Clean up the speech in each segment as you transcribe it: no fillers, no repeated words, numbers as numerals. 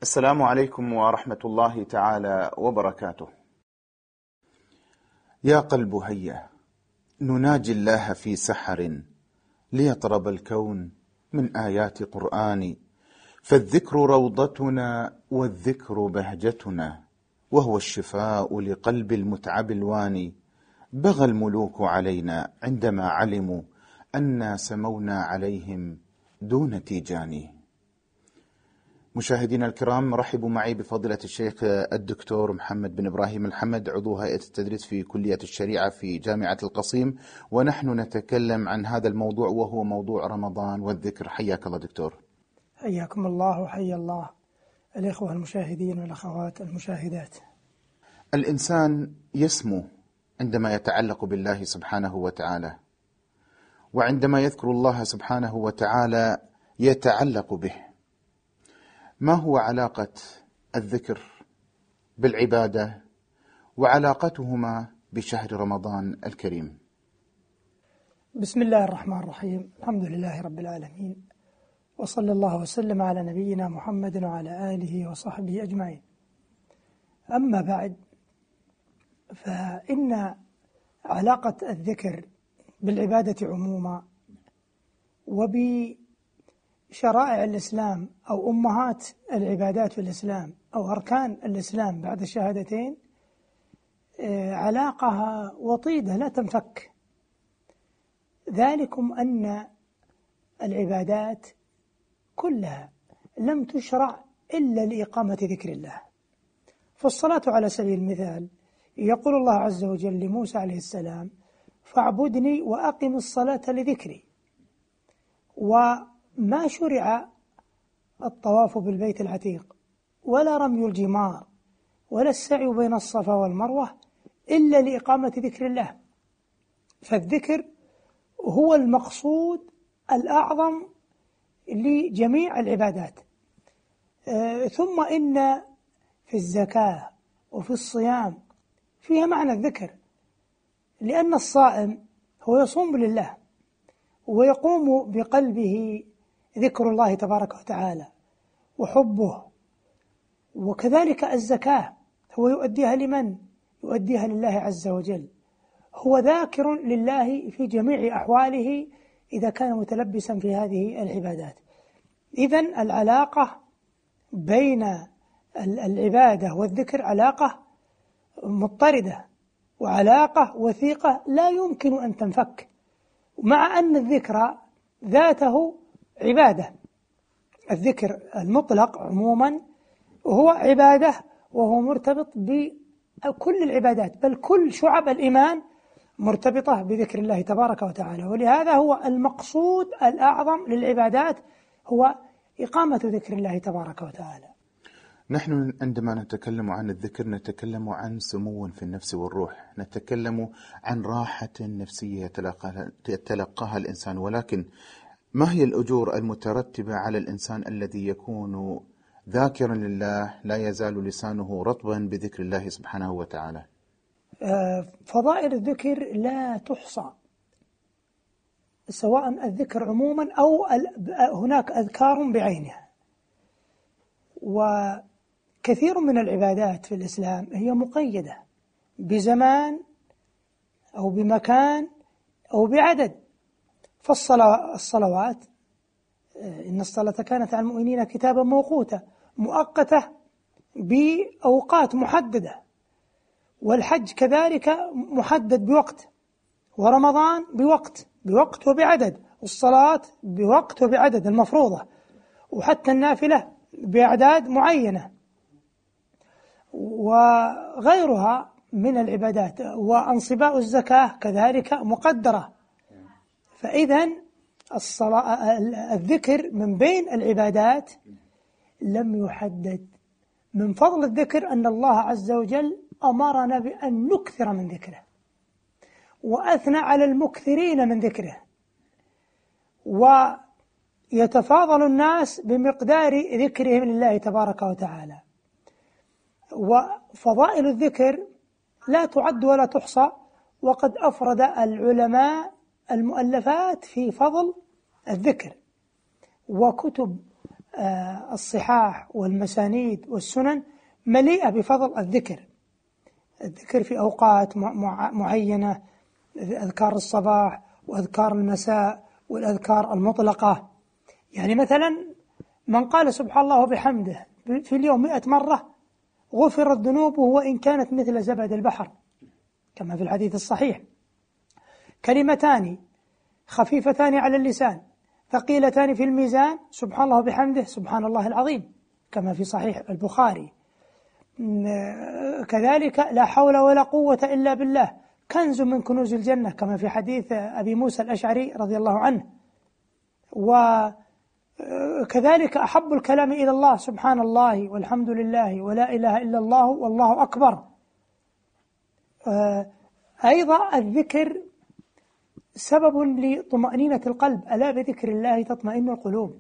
السلام عليكم ورحمة الله تعالى وبركاته. يا قلب هيا نناجي الله في سحر ليطرب الكون من آيات قرآن، فالذكر روضتنا والذكر بهجتنا، وهو الشفاء لقلب المتعب الواني. بغى الملوك علينا عندما علموا أنا سمونا عليهم دون تيجان. مشاهدينا الكرام، رحبوا معي بفضيلة الشيخ الدكتور محمد بن إبراهيم الحمد، عضو هيئة التدريس في كلية الشريعة في جامعة القصيم، ونحن نتكلم عن هذا الموضوع وهو موضوع رمضان والذكر. حياك الله دكتور. حياكم الله وحيا الله الإخوة المشاهدين والأخوات المشاهدات. الإنسان يسمو عندما يتعلق بالله سبحانه وتعالى، وعندما يذكر الله سبحانه وتعالى يتعلق به. ما هو علاقة الذكر بالعبادة وعلاقتهما بشهر رمضان الكريم؟ بسم الله الرحمن الرحيم، الحمد لله رب العالمين، وصلى الله وسلم على نبينا محمد وعلى آله وصحبه أجمعين. أما بعد، فإن علاقة الذكر بالعبادة عموما وبشرائع الإسلام أو أمهات العبادات في الإسلام أو أركان الإسلام بعد الشهادتين علاقة وطيدة لا تنفك. ذلكم أن العبادات كلها لم تشرع إلا لإقامة ذكر الله. فالصلاة على سبيل المثال يقول الله عز وجل لموسى عليه السلام: فاعبدني وأقم الصلاة لذكري. وما شرع الطواف بالبيت العتيق ولا رمي الجمار ولا السعي بين الصفا والمروة إلا لإقامة ذكر الله. فالذكر هو المقصود الأعظم لجميع العبادات. ثم إن في الزكاة وفي الصيام فيها معنى الذكر، لأن الصائم هو يصوم لله ويقوم بقلبه ذكر الله تبارك وتعالى وحبه. وكذلك الزكاة هو يؤديها لمن؟ يؤديها لله عز وجل. هو ذاكر لله في جميع أحواله إذا كان متلبسا في هذه العبادات. إذن العلاقة بين العبادة والذكر علاقة مضطردة وعلاقة وثيقة لا يمكن أن تنفك، مع أن الذكر ذاته عبادة. الذكر المطلق عموما هو عبادة، وهو مرتبط بكل العبادات، بل كل شعب الإيمان مرتبطة بذكر الله تبارك وتعالى. ولهذا هو المقصود الأعظم للعبادات هو إقامة ذكر الله تبارك وتعالى. نحن عندما نتكلم عن الذكر نتكلم عن سمو في النفس والروح، نتكلم عن راحة نفسية يتلقاها الإنسان. ولكن ما هي الأجور المترتبة على الإنسان الذي يكون ذاكرا لله لا يزال لسانه رطبا بذكر الله سبحانه وتعالى؟ فضائل الذكر لا تحصى، سواء الذكر عموما أو هناك أذكار بعينها. وكثير من العبادات في الإسلام هي مقيدة بزمان أو بمكان أو بعدد. فالصلوات إن الصلاة كانت على المؤمنين كتابا موقوتا، مؤقتة بأوقات محددة. والحج كذلك محدد بوقت، ورمضان بوقت وبعدد، والصلاة بوقت وبعدد المفروضة، وحتى النافلة بأعداد معينة، وغيرها من العبادات. وأنصباء الزكاة كذلك مقدرة. فإذن الذكر من بين العبادات لم يحدد. من فضل الذكر أن الله عز وجل أمرنا بأن نكثر من ذكره، وأثنى على المكثرين من ذكره، ويتفاضل الناس بمقدار ذكرهم لله تبارك وتعالى. وفضائل الذكر لا تعد ولا تحصى، وقد أفرد العلماء المؤلفات في فضل الذكر، وكتب الصحاح والمسانيد والسنن مليئة بفضل الذكر في أوقات معينة، أذكار الصباح وأذكار المساء والأذكار المطلقة. يعني مثلا من قال سبحان الله وبحمده في اليوم 100 مرة غفرت ذنوبه وإن كانت مثل زبد البحر، كما في الحديث الصحيح. كلمتان خفيفتان على اللسان ثقيلتان في الميزان، سبحان الله وبحمده سبحان الله العظيم، كما في صحيح البخاري. كذلك لا حول ولا قوة إلا بالله كنز من كنوز الجنة، كما في حديث أبي موسى الأشعري رضي الله عنه. وكذلك أحب الكلام إلى الله سبحان الله والحمد لله ولا إله إلا الله والله أكبر. أيضا الذكر سبب لطمأنينة القلب، ألا بذكر الله تطمئن القلوب.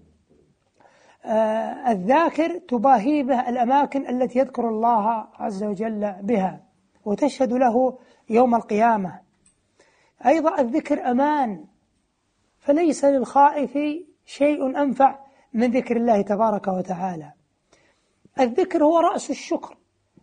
الذاكر تباهي به الأماكن التي يذكر الله عز وجل بها وتشهد له يوم القيامة. أيضا الذكر أمان، فليس للخائف شيء أنفع من ذكر الله تبارك وتعالى. الذكر هو رأس الشكر،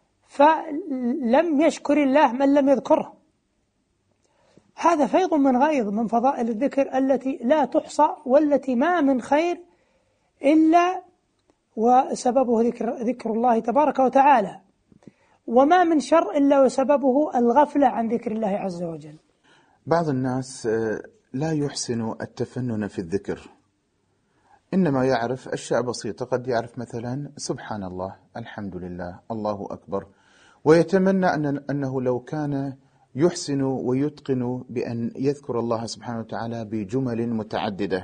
فلم يشكر الله من لم يذكره. هذا فيض من غيض من فضائل الذكر التي لا تحصى، والتي ما من خير إلا وسببه ذكر الله تبارك وتعالى، وما من شر إلا وسببه الغفلة عن ذكر الله عز وجل. بعض الناس لا يحسن التفنن في الذكر، إنما يعرف أشياء بسيطة، قد يعرف مثلا سبحان الله، الحمد لله، الله أكبر، ويتمنى أنه لو كان يحسن ويتقن بأن يذكر الله سبحانه وتعالى بجمل متعددة.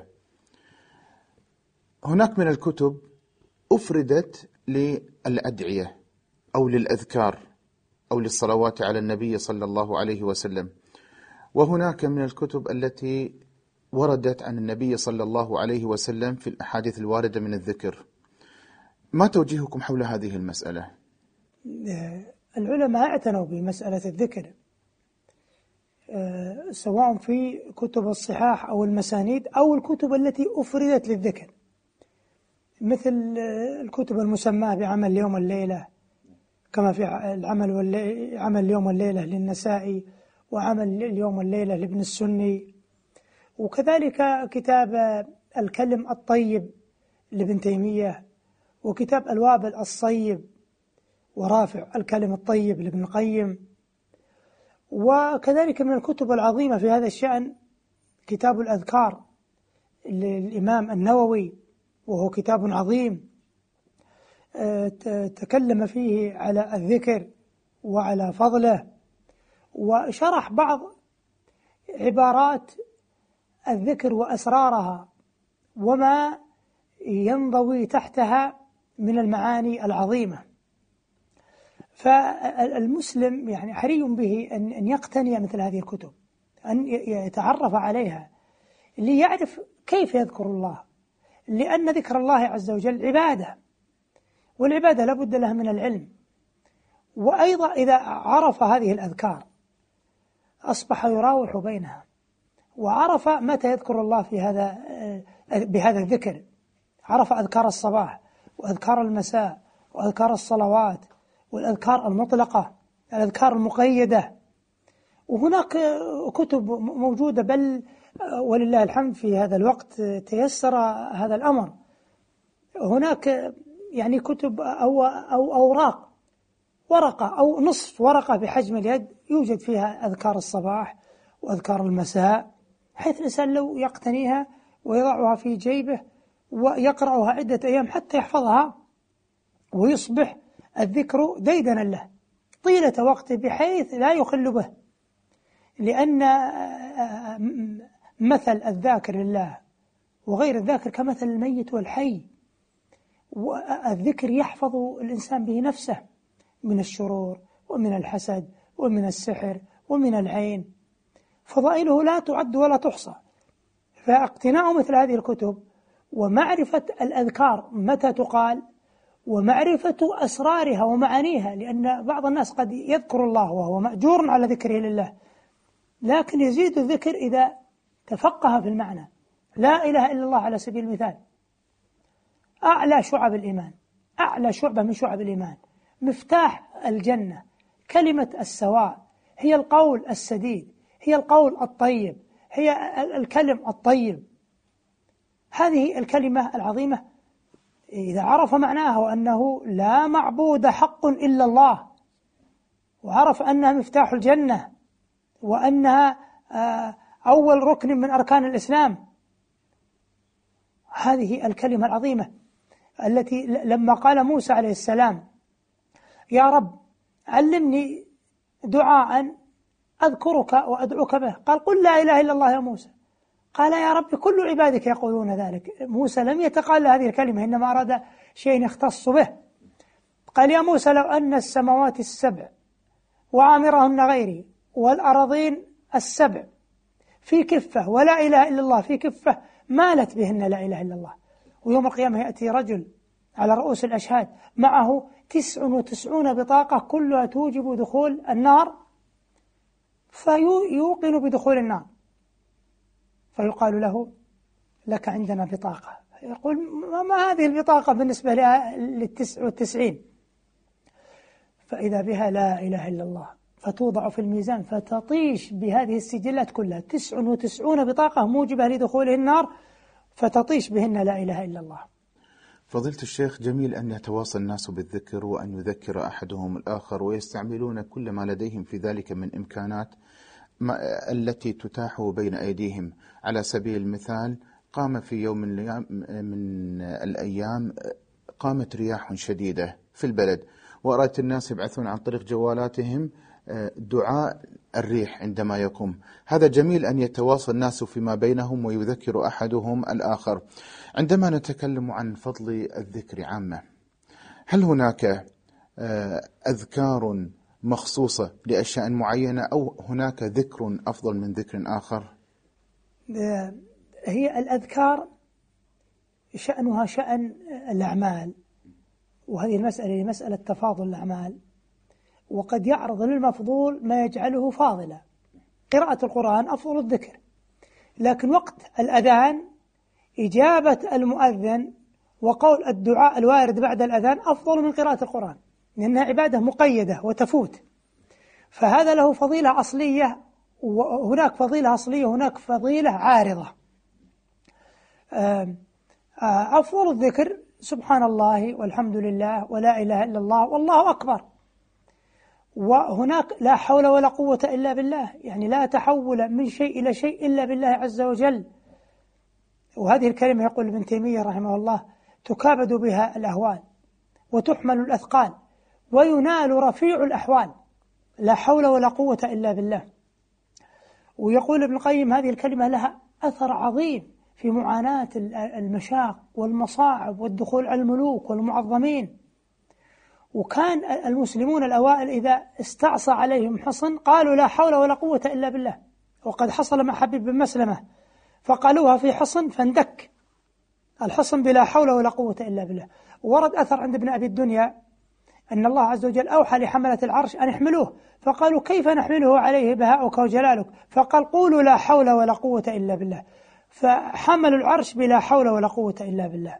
هناك من الكتب أفردت للأدعية أو للأذكار أو للصلوات على النبي صلى الله عليه وسلم، وهناك من الكتب التي وردت عن النبي صلى الله عليه وسلم في الأحاديث الواردة من الذكر. ما توجيهكم حول هذه المسألة؟ العلماء اعتنوا بمسألة الذكر، سواء في كتب الصحاح أو المسانيد أو الكتب التي أفردت للذكر، مثل الكتب المسماة بعمل اليوم والليلة، كما في عمل اليوم والليلة للنسائي، وعمل اليوم والليلة لابن السني، وكذلك كتاب الكلم الطيب لابن تيمية، وكتاب الوابل الصيب ورافع الكلم الطيب لابن القيم. وكذلك من الكتب العظيمة في هذا الشأن كتاب الأذكار للإمام النووي، وهو كتاب عظيم تكلم فيه على الذكر وعلى فضله، وشرح بعض عبارات الذكر وأسرارها وما ينضوي تحتها من المعاني العظيمة. فالمسلم يعني حري به أن يقتني مثل هذه الكتب، أن يتعرف عليها ليعرف كيف يذكر الله، لأن ذكر الله عز وجل عبادة، والعبادة لابد لها من العلم. وأيضا إذا عرف هذه الأذكار أصبح يراوح بينها، وعرف متى يذكر الله بهذا الذكر، عرف أذكار الصباح وأذكار المساء وأذكار الصلوات والأذكار المطلقة، الأذكار المقيدة. وهناك كتب موجودة، بل ولله الحمد في هذا الوقت تيسر هذا الأمر. هناك يعني كتب أو أوراق، ورقة أو نصف ورقة بحجم اليد يوجد فيها أذكار الصباح وأذكار المساء، حيث الإنسان لو يقتنيها ويضعها في جيبه ويقرأها عدة أيام حتى يحفظها، ويصبح الذكر ديدنا له طيلة وقته بحيث لا يخل به. لأن مثل الذاكر لله وغير الذاكر كمثل الميت والحي، والذكر يحفظ الإنسان به نفسه من الشرور ومن الحسد ومن السحر ومن العين، فضائله لا تعد ولا تحصى. فاقتناء مثل هذه الكتب ومعرفة الأذكار متى تقال ومعرفة أسرارها ومعانيها، لأن بعض الناس قد يذكر الله وهو مأجور على ذكره لله، لكن يزيد الذكر إذا تفقه في المعنى. لا إله إلا الله على سبيل المثال، أعلى شعب الإيمان، أعلى شعبة من شعب الإيمان، مفتاح الجنة، كلمة السواء، هي القول السديد، هي القول الطيب، هي الكلم الطيب. هذه الكلمة العظيمة إذا عرف معناها وأنه لا معبود حق إلا الله، وعرف أنها مفتاح الجنة، وأنها أول ركن من أركان الإسلام، هذه الكلمة العظيمة التي لما قال موسى عليه السلام يا رب علمني دعاء أذكرك وأدعوك به، قال قل لا إله إلا الله يا موسى، قال يا رب كل عبادك يقولون ذلك. موسى لم يتقال هذه الكلمة، إنما أراد شيء يختص به. قال يا موسى لو أن السماوات السبع وعامرهن غيري والأراضين السبع في كفة ولا إله إلا الله في كفة مالت بهن لا إله إلا الله. ويوم القيامة يأتي رجل على رؤوس الأشهاد معه 99 بطاقة كلها توجب دخول النار، فيوقن بدخول النار، فيقال له لك عندنا بطاقة، يقول ما هذه البطاقة بالنسبة لل99؟ فإذا بها لا إله إلا الله، فتوضع في الميزان فتطيش بهذه السجلات كلها 99 بطاقة موجبة لدخوله النار، فتطيش بهن لا إله إلا الله. فضيلة الشيخ، جميل أن يتواصل الناس بالذكر وأن يذكر أحدهم الآخر، ويستعملون كل ما لديهم في ذلك من إمكانات التي تتاح بين أيديهم. على سبيل المثال، قام في يوم من الأيام قامت رياح شديدة في البلد، ورأيت الناس يبعثون عن طريق جوالاتهم دعاء الريح عندما يقوم. هذا جميل أن يتواصل الناس فيما بينهم ويذكر أحدهم الآخر. عندما نتكلم عن فضل الذكر عامة، هل هناك أذكار مخصوصة لأشياء معينة، أو هناك ذكر أفضل من ذكر آخر؟ هي الأذكار شأنها شأن الأعمال، وهذه المسألة مسألة تفاضل الأعمال، وقد يعرض للمفضول ما يجعله فاضلا. قراءة القرآن أفضل الذكر، لكن وقت الأذان إجابة المؤذن وقول الدعاء الوارد بعد الأذان أفضل من قراءة القرآن، لأنها عبادة مقيدة وتفوت، فهذا له فضيلة أصلية، وهناك فضيلة أصلية وهناك فضيلة عارضة. أفضل الذكر سبحان الله والحمد لله ولا إله إلا الله والله أكبر، وهناك لا حول ولا قوة إلا بالله، يعني لا تحول من شيء إلى شيء إلا بالله عز وجل. وهذه الكلمة يقول ابن تيمية رحمه الله تكابد بها الأهوال وتحمل الأثقال وينال رفيع الأحوال، لا حول ولا قوة إلا بالله. ويقول ابن القيم هذه الكلمة لها أثر عظيم في معاناة المشاق والمصاعب والدخول على الملوك والمعظمين. وكان المسلمون الأوائل إذا استعصى عليهم حصن قالوا لا حول ولا قوة إلا بالله، وقد حصل مع حبيب بن مسلمة فقالوها في حصن فاندك الحصن بلا حول ولا قوة إلا بالله. ورد أثر عند ابن أبي الدنيا أن الله عز وجل أوحى لحملة العرش أن يحملوه، فقالوا كيف نحمله عليه بهاؤك وجلالك؟ فقال قولوا لا حول ولا قوة إلا بالله، فحملوا العرش بلا حول ولا قوة إلا بالله.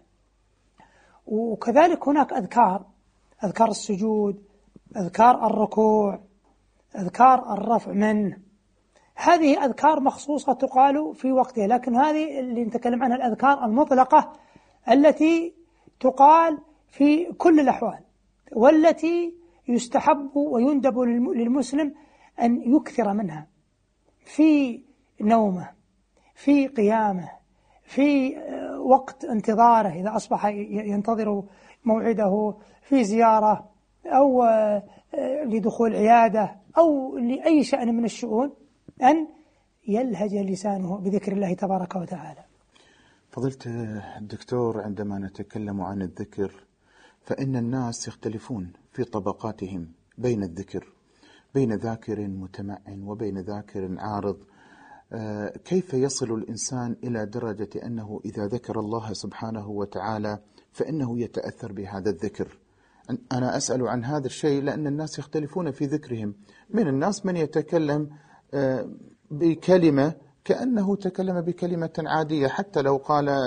وكذلك هناك أذكار السجود، أذكار الركوع، أذكار الرفع منه، هذه أذكار مخصوصة تقال في وقتها، لكن هذه اللي نتكلم عنها الأذكار المطلقة التي تقال في كل الأحوال، والتي يستحب ويندب للمسلم أن يكثر منها في نومه، في قيامه، في وقت انتظاره إذا أصبح ينتظر موعده، في زيارة أو لدخول عيادة أو لأي شأن من الشؤون، أن يلهج لسانه بذكر الله تبارك وتعالى. فضيلة الدكتور، عندما نتكلم عن الذكر فإن الناس يختلفون في طبقاتهم بين الذكر، بين ذاكر متمعن وبين ذاكر عارض. كيف يصل الإنسان إلى درجة أنه إذا ذكر الله سبحانه وتعالى فإنه يتأثر بهذا الذكر؟ أنا أسأل عن هذا الشيء لأن الناس يختلفون في ذكرهم. من الناس من يتكلم بكلمة كأنه تكلم بكلمة عادية، حتى لو قال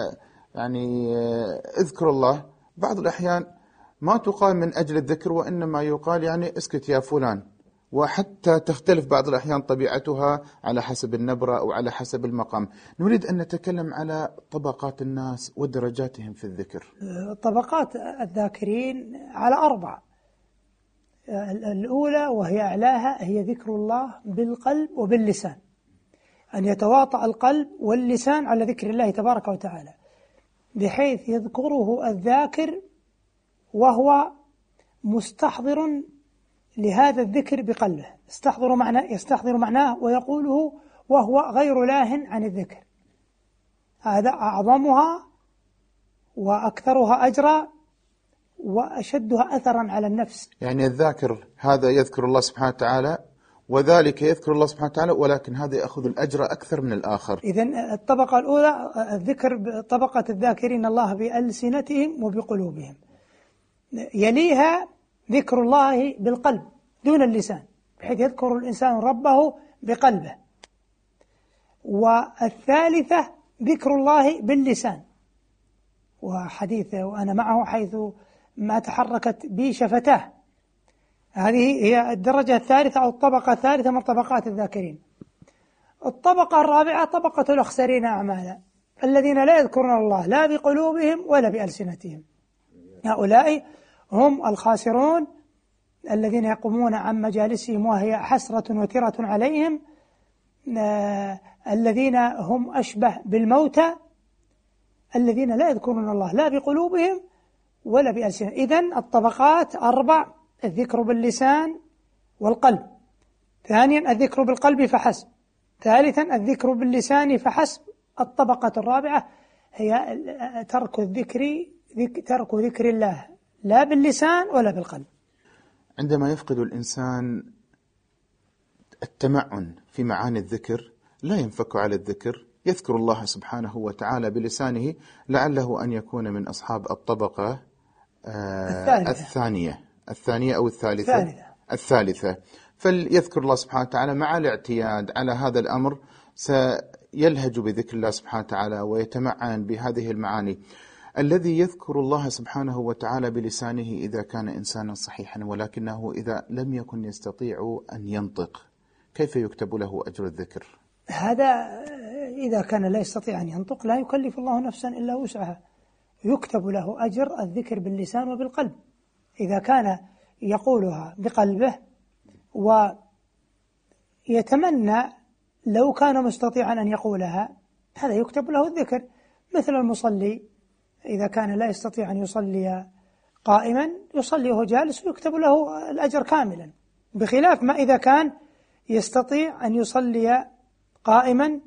يعني اذكر الله بعض الأحيان ما تقال من أجل الذكر، وإنما يقال يعني اسكت يا فلان، وحتى تختلف بعض الأحيان طبيعتها على حسب النبرة أو على حسب المقام. نريد أن نتكلم على طبقات الناس ودرجاتهم في الذكر. طبقات الذاكرين على 4. الأولى وهي أعلاها هي ذكر الله بالقلب وباللسان، أن يتواطأ القلب واللسان على ذكر الله تبارك وتعالى، بحيث يذكره الذاكر وهو مستحضر لهذا الذكر بقلبه، يستحضر معناه ويقوله وهو غير لاه عن الذكر. هذا أعظمها وأكثرها أجرا وأشدها أثرا على النفس. يعني الذاكر هذا يذكر الله سبحانه وتعالى، وذلك يذكر الله سبحانه وتعالى، ولكن هذا يأخذ الأجر أكثر من الآخر. إذن الطبقة الأولى الذكر، طبقة الذاكرين الله بألسنتهم وبقلوبهم. يليها ذكر الله بالقلب دون اللسان، بحيث يذكر الإنسان ربه بقلبه. والثالثة ذكر الله باللسان، وحديثه وأنا معه حيث ما تحركت بي شفتاه. هذه هي الدرجة الثالثة أو الطبقة الثالثة من طبقات الذاكرين. الطبقة الرابعة طبقة الأخسرين أعمالا، الذين لا يذكرون الله لا بقلوبهم ولا بألسنتهم. هؤلاء هم الخاسرون الذين يقومون عن مجالسهم وهي حسرة وترة عليهم، الذين هم أشبه بالموتى الذين لا يذكرون الله لا بقلوبهم ولا بألسنتهم. إذن الطبقات 4: الذكر باللسان والقلب، ثانيا الذكر بالقلب فحسب، ثالثا الذكر باللسان فحسب. الطبقة الرابعة هي ترك ذكر الله لا باللسان ولا بالقلب. عندما يفقد الإنسان التمعن في معاني الذكر لا ينفك على الذكر، يذكر الله سبحانه وتعالى بلسانه، لعله أن يكون من أصحاب الطبقة الثانية أو الثالثة. فليذكر الله سبحانه وتعالى مع الاعتياد على هذا الأمر، سيلهج بذكر الله سبحانه وتعالى ويتمعن بهذه المعاني. الذي يذكر الله سبحانه وتعالى بلسانه إذا كان إنسانا صحيحا، ولكنه إذا لم يكن يستطيع أن ينطق، كيف يكتب له أجر الذكر؟ هذا إذا كان لا يستطيع أن ينطق لا يكلف الله نفسا إلا وسعها، يكتب له أجر الذكر باللسان وبالقلب. إذا كان يقولها بقلبه ويتمنى لو كان مستطيعا أن يقولها، هذا يكتب له الذكر. مثل المصلي إذا كان لا يستطيع أن يصلي قائما يصلي وهو جالس ويكتب له الأجر كاملا، بخلاف ما إذا كان يستطيع أن يصلي قائما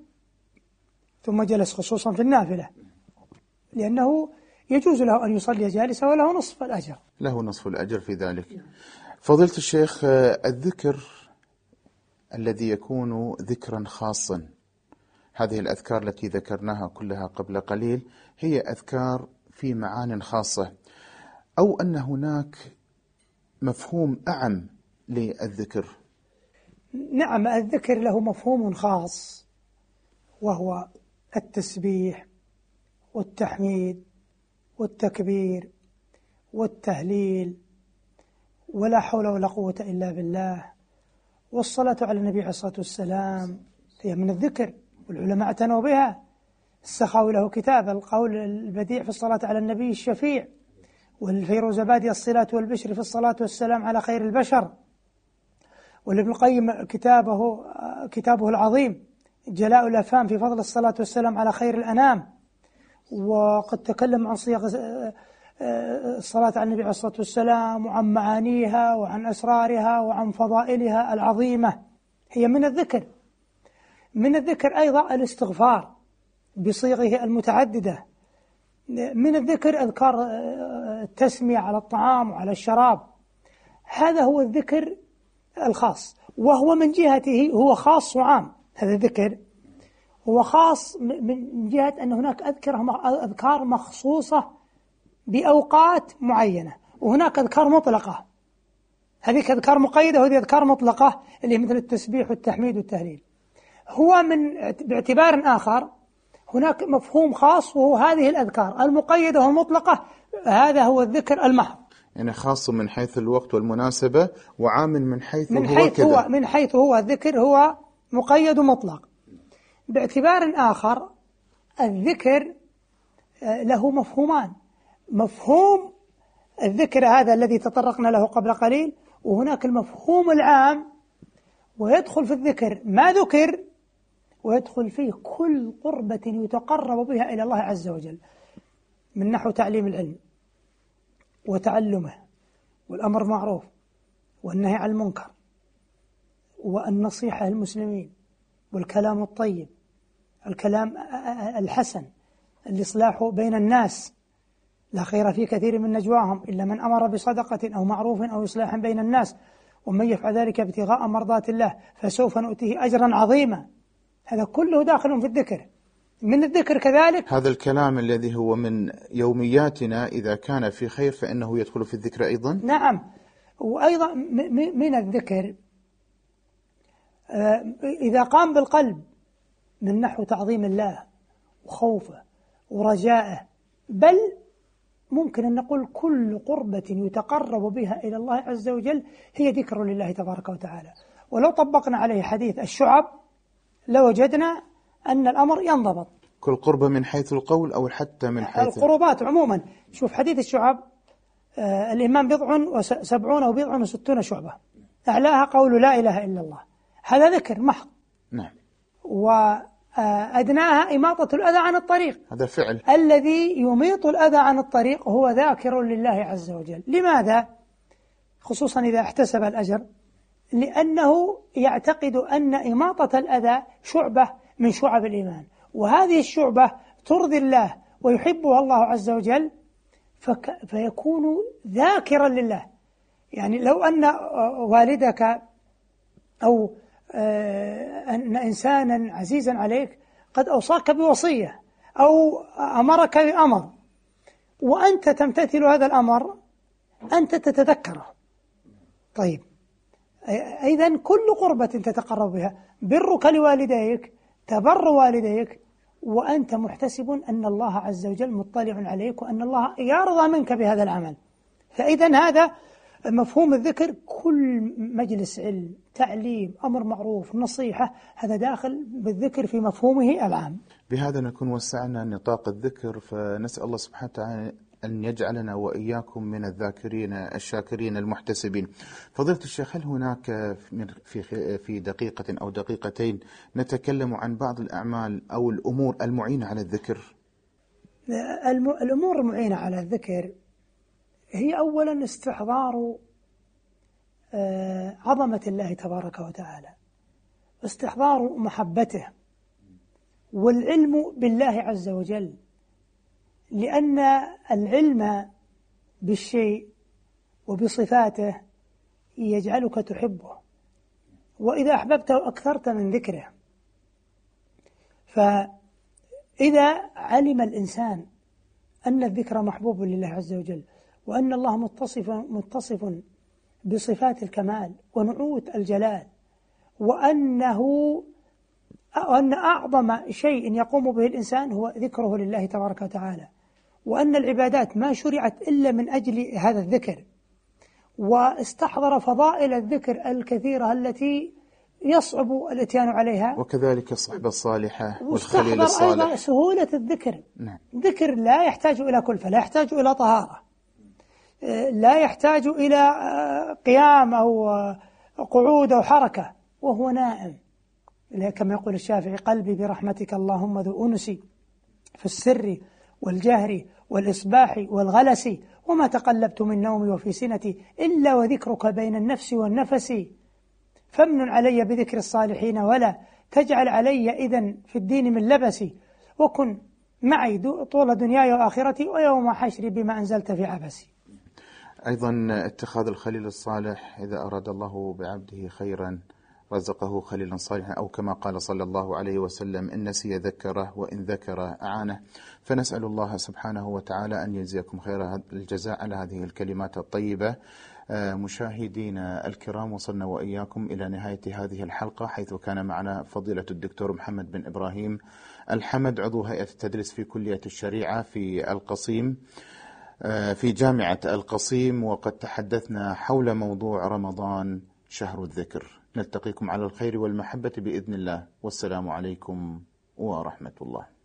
ثم جلس، خصوصا في النافلة، لأنه يجوز له أن يصلي جالسا وله نصف الأجر. له نصف الأجر في ذلك. فضيلة الشيخ، الذكر الذي يكون ذكرا خاصا، هذه الأذكار التي ذكرناها كلها قبل قليل هي أذكار في معان خاصة، أو أن هناك مفهوم أعم للذكر؟ نعم، الذكر له مفهوم خاص، وهو التسبيح والتحميد والتكبير والتهليل ولا حول ولا قوة إلا بالله والصلاة على النبي عليه الصلاة والسلام، هي من الذكر، والعلماء اعتنوا بها. السخاوي له كتاب القول البديع في الصلاة على النبي الشفيع، والفيروزبادي الصلاة والبشر في الصلاة والسلام على خير البشر، والابن القيم كتابه العظيم جلاء الأفهام في فضل الصلاة والسلام على خير الأنام. وقد تكلم عن صيغ الصلاة على النبي عليه الصلاة والسلام وعن معانيها وعن أسرارها وعن فضائلها العظيمة. هي من الذكر. من الذكر أيضا الاستغفار بصيغه المتعددة. من الذكر أذكار التسمية على الطعام وعلى الشراب. هذا هو الذكر الخاص، وهو من جهته هو خاص وعام. هذا الذكر هو خاص من جهة أن هناك أذكار مخصوصة بأوقات معينة، وهناك أذكار مطلقة. هذه أذكار مقيدة وهذه أذكار مطلقة اللي مثل التسبيح والتحميد والتهليل. هو باعتبار آخر هناك مفهوم خاص وهو هذه الأذكار المقيدة والمطلقة، هذا هو الذكر المحض. يعني خاص من حيث الوقت والمناسبة، وعام من حيث هو كذا. من حيث هو الذكر هو مقيد ومطلق. باعتبار آخر الذكر له مفهومان: مفهوم الذكر هذا الذي تطرقنا له قبل قليل، وهناك المفهوم العام، ويدخل في الذكر ما ذكر، ويدخل فيه كل قربة يتقرب بها إلى الله عز وجل، من نحو تعليم العلم وتعلمه، والأمر معروف والنهي عن المنكر، والنصيحة للمسلمين، والكلام الطيب، الكلام الحسن، الإصلاح بين الناس. لا خير في كثير من نجواهم إلا من أمر بصدقة أو معروف أو إصلاح بين الناس، ومن يفعل ذلك ابتغاء مرضات الله فسوف نؤتيه أجرا عظيما. هذا كله داخل في الذكر. من الذكر كذلك هذا الكلام الذي هو من يومياتنا، إذا كان في خير فإنه يدخل في الذكر أيضا. نعم. وأيضا من الذكر إذا قام بالقلب من نحو تعظيم الله وخوفه ورجائه، بل ممكن أن نقول كل قربة يتقرب بها إلى الله عز وجل هي ذكر لله تبارك وتعالى. ولو طبقنا عليه حديث الشعب لوجدنا أن الأمر ينضبط. كل قربة من حيث القول أو حتى من حيث القربات عموما. شوف حديث الشعب، الإيمان 70 أو 60 شعبة، أعلاها قول لا إله إلا الله، هذا ذكر محض. نعم. وأدناها إماطة الأذى عن الطريق، هذا فعل. الذي يميط الأذى عن الطريق هو ذاكر لله عز وجل. لماذا؟ خصوصا إذا احتسب الأجر، لأنه يعتقد أن إماطة الأذى شعبة من شعب الإيمان، وهذه الشعبة ترضي الله ويحبها الله عز وجل، فيكون ذاكرا لله. يعني لو أن والدك أو أن إنسانا عزيزا عليك قد أوصاك بوصية أو أمرك بأمر، وأنت تمتثل هذا الأمر، أنت تتذكره. طيب، إذن كل قربة تتقرب بها، برك لوالديك، تبر والديك، وأنت محتسب أن الله عز وجل مطلع عليك، وأن الله يرضى منك بهذا العمل. فإذن هذا مفهوم الذكر. كل مجلس علم، تعليم، أمر معروف، نصيحة، هذا داخل بالذكر في مفهومه العام. بهذا نكون وسعنا نطاق الذكر، فنسأل الله سبحانه وتعالى أن يجعلنا وإياكم من الذاكرين الشاكرين المحتسبين. فضيلة الشيخ، هل هناك في دقيقة أو دقيقتين نتكلم عن بعض الأعمال أو الأمور المعينة على الذكر؟ الأمور المعينة على الذكر هي أولا استحضار عظمة الله تبارك وتعالى، واستحضار محبته، والعلم بالله عز وجل، لأن العلم بالشيء وبصفاته يجعلك تحبه، وإذا أحببته أكثرت من ذكره. فإذا علم الإنسان أن الذكر محبوب لله عز وجل، وأن الله متصف بصفات الكمال ونعوت الجلال، وأن أعظم شيء يقوم به الإنسان هو ذكره لله تبارك وتعالى، وأن العبادات ما شرعت إلا من أجل هذا الذكر، واستحضر فضائل الذكر الكثيرة التي يصعب الاتيان عليها، وكذلك الصحبة الصالحة والخليل الصالح، واستحضر أيضا سهولة الذكر. نعم. ذكر لا يحتاج إلى كلفة، لا يحتاج إلى طهارة، لا يحتاج إلى قيام أو قعود أو حركة وهو نائم، كما يقول الشافعي: قلبي برحمتك اللهم ذو أنسي في السر والجهر والإصباح والغلس، وما تقلبت من نومي وفي سنتي إلا وذكرك بين النفس والنفس، فامن علي بذكر الصالحين ولا تجعل علي إذن في الدين من لبسي، وكن معي طول دنياي وآخرتي ويوم حشري بما أنزلت في عبسي. أيضا اتخاذ الخليل الصالح، إذا أراد الله بعبده خيرا رزقه خليلا صالحا، أو كما قال صلى الله عليه وسلم: إن نسي ذكره وإن ذكر أعانه. فنسأل الله سبحانه وتعالى أن يجزيكم خير الجزاء على هذه الكلمات الطيبة. مشاهدينا الكرام، وصلنا وإياكم إلى نهاية هذه الحلقة، حيث كان معنا فضيلة الدكتور محمد بن إبراهيم الحمد، عضو هيئة التدريس في كلية الشريعة في القصيم في جامعة القصيم، وقد تحدثنا حول موضوع رمضان شهر الذكر. نلتقيكم على الخير والمحبة بإذن الله، والسلام عليكم ورحمة الله.